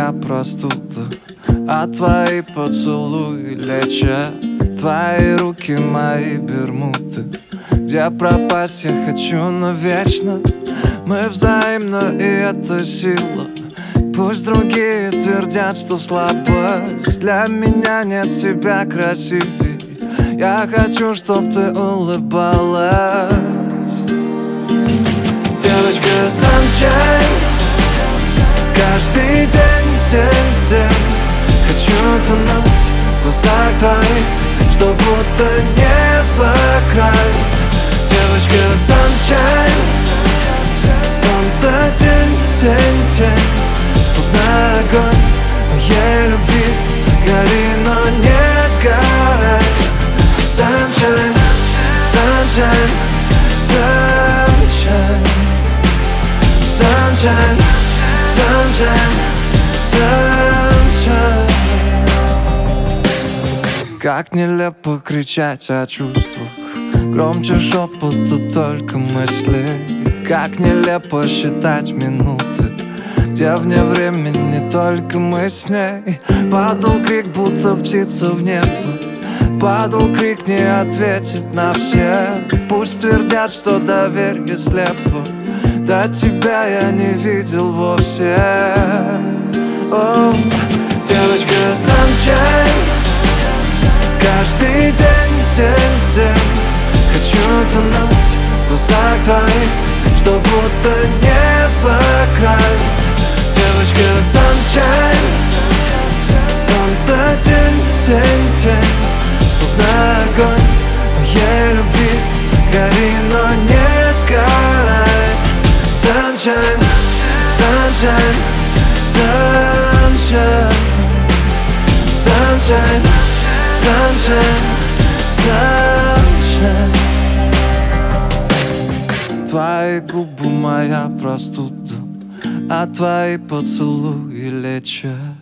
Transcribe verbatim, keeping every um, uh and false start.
моя простуда, а твои поцелуи лечат. Твои руки мои бермуды, где пропасть я хочу навечно. Мы взаимно, и это сила. Пусть другие твердят, что слабость, для меня нет тебя красивей. Я хочу, чтоб ты улыбалась. Девочка Sunshine, каждый день, день, день хочу тонуть в глазах твоих, что будто небо край. Девочка Sunshine, солнце, день, день, день, словно огонь моей любви. Гори, но не сгорай. Sunshine, sunshine, sunshine, sunshine, sunshine, sunshine. Как нелепо кричать о чувствах, громче шепота только мысли. Как нелепо считать минуты, где вне времени только мы с ней. Падал крик, будто птица в небо, падал крик, не ответит на все. Пусть твердят, что доверие слепо, до тебя я не видел вовсе. О, девочка Sunshine, каждый день, день, день хочу тонуть в глазах твоих, что будто небо край. Девочка Sunshine, солнце, день, день, день, словно огонь моей любви. Гори, но не сгорай. Sunshine, sunshine, sunshine, sunshine, sunshine, sunshine. Твои губы моя простуда, а твои поцелуи лечат.